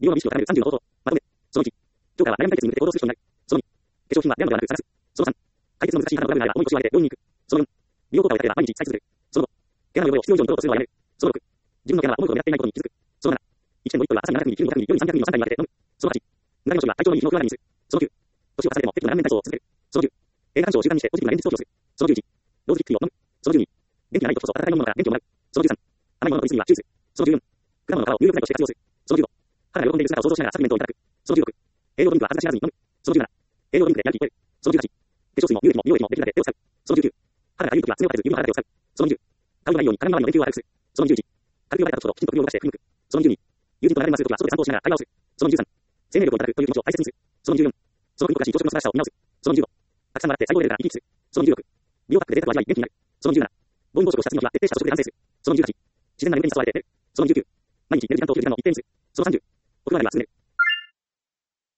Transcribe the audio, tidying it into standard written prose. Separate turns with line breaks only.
利用の意識を高める30の方法。まとめ。その1。ジョーカーは悩み解決に向けて行動する人になる。その2。化粧品はレアのではなく探す。その3。解決の難しい花の裏が重い腰を上げて病院に行く。その4。美容効果を得たければ毎日使い続ける。その5。毛穴の汚れを必要以上に取ろうとするのはやめる。その6。自分の毛穴は思うほど目立っていないことに気づく。その7。1点の1トルは朝に700ミリ、昼に500ミリ、夜に300ミリの3回に分けて飲む。その8。無駄毛の処理は体調のいい日の9割にする。その9。年を重ねても適度な顔面体操を続ける。その10。映画鑑賞を習慣にしてポジティブな現実逃避をする。その11。ローズヒップティーを飲む。その12。元気がない時こそ温かい飲み物から元気をもらう。その13。甘いものの取り過ぎは注意する。その14。果物の皮を入浴剤として活用する。その15。肌が喜んでいる姿を想像しながらサプリメントをいただく。その16。栄養ドリンクは恥ずかしがらずに飲む。その17。栄養ドリンクでやる気を超える。その18。化粧水も乳液も美容液もできるだけ手を使う。その19。肌が痒い時は爪を立てず指の腹で手を使う。その20。顔のないように鏡周りの電球を粗くする。その21。軽く言われた時ほどきちんと首を動かして振り向く。その22。友人と長電話する時は外で散歩をしながら会話をする。その23。生命力をいただくという気持ちを大切にする。その24。その国とかし朝食の素晴らしさを見直す。その25。たくさん笑って最高レベルから生き生きする。その26。美容パックで贅沢を味わい元気になる。その27。暴飲暴食をした次の日は徹底した食で反省する。その18。自然な眠りに誘われて寝る。その29。毎日寝る時間と起きる時間の一定にする。その30。お風呂までは進める。